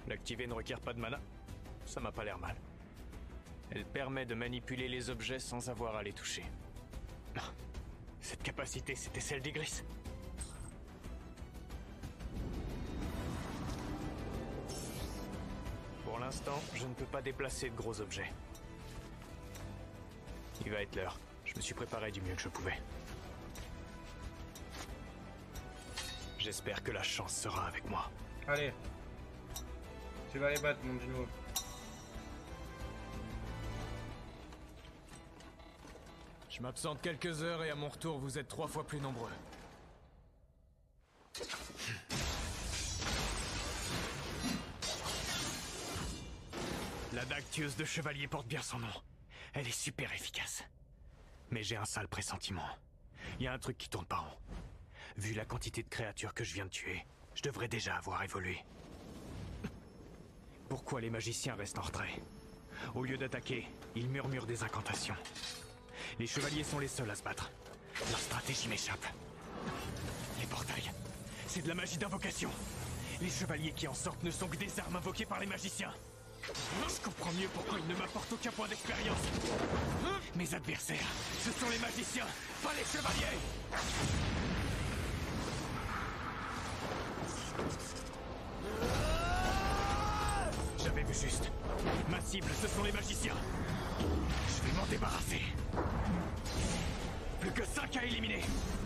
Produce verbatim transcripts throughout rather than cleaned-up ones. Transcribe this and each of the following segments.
L'activer ne requiert pas de mana. Ça m'a pas l'air mal. Elle permet de manipuler les objets sans avoir à les toucher. Cette capacité, c'était celle d'Igris. Pour l'instant, je ne peux pas déplacer de gros objets. Il va être l'heure. Je me suis préparé du mieux que je pouvais. J'espère que la chance sera avec moi. Allez. Tu vas les battre, mon Dino. Je m'absente quelques heures et à mon retour, vous êtes trois fois plus nombreux. La dague tueuse de chevalier porte bien son nom. Elle est super efficace. Mais j'ai un sale pressentiment. Il y a un truc qui tourne pas rond. Vu la quantité de créatures que je viens de tuer, je devrais déjà avoir évolué. Pourquoi les magiciens restent en retrait? Au lieu d'attaquer, ils murmurent des incantations. Les chevaliers sont les seuls à se battre. Leur stratégie m'échappe. Les portails, c'est de la magie d'invocation. Les chevaliers qui en sortent ne sont que des armes invoquées par les magiciens. Je comprends mieux pourquoi ils ne m'apportent aucun point d'expérience. Mes adversaires, ce sont les magiciens, pas les chevaliers. J'avais vu juste. Ma cible, ce sont les magiciens. Je vais m'en débarrasser. Plus que cinq à éliminer.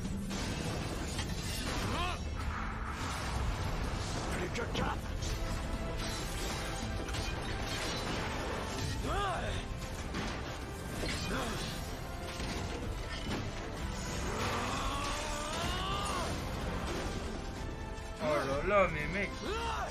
Plus que quatre. Oh là là, mais mec.